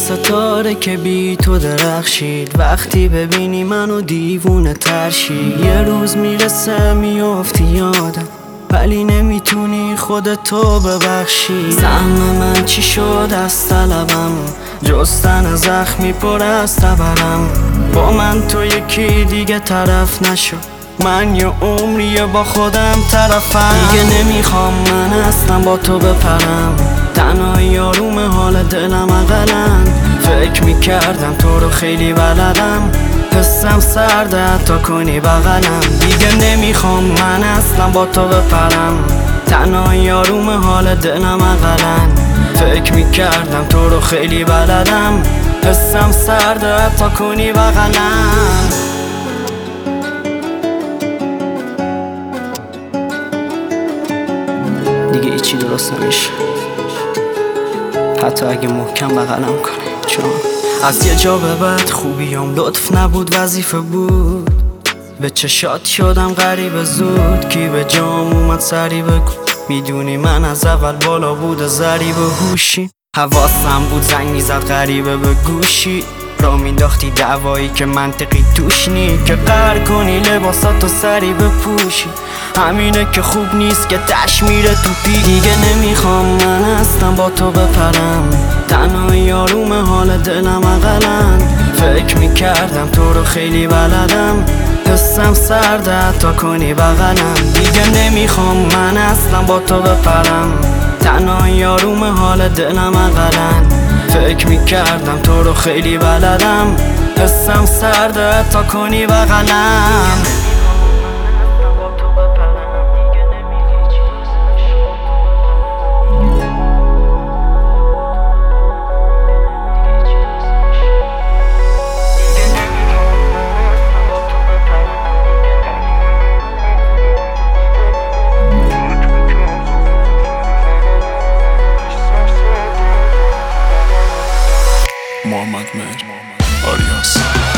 ستاره که بی تو درخشید، وقتی ببینی منو دیوونه ترشی. یه روز میرسه میافتی یادم، ولی نمیتونی خودتو ببخشی. سهم من چی شد از طلبم، جستن زخمی پر از تبرم. با من تو یکی دیگه طرف نشو، من یه عمریه با خودم طرفم. دیگه نمیخوام من اصلا با تو بپرم، تنهایی آروم حال دلم اقلن. فکر میکردم تو رو خیلی بلدم، حسم سرده حتی کنی بغلم. دیگه نمیخوام من اصلا با تو بپرم، تنهایی آروم حال دلم اقلن. فکر میکردم تو رو خیلی بلدم، حسم سرده حتی کنی بغلم. دیگه هیچی درست نمیشه، حتی اگه محکم بغلم کنی. چون از یه جا به بعد خوبیام لطف نبود وظیفه بود. به چشات شدم غریب زود، کی به جام اومد سری بگو. میدونی من از اول بالا بود ضریب هوشی، حواسم بود زنگ میزد غریبه به گوشی. را مینداختی دعوایی که منطقی توش نی، که قهر کنی لباساتو سری بپوشی. همینه که خوب نیست که تش میره تو پی. دیگه نمیخوام من اصلا با تو بپرم، تنهایی آروم حال دلم اقلن. فکر میکردم تو رو خیلی بلدم، حسم سرده حتی کنی بغلم. دیگه نمیخوام من اصلا با تو بپرم، تنهایی آروم حال دلم اقلن. فکر میکردم تو رو خیلی بلدم، حسم سرده حتی کنی بغلم. محمد مهر آریاس.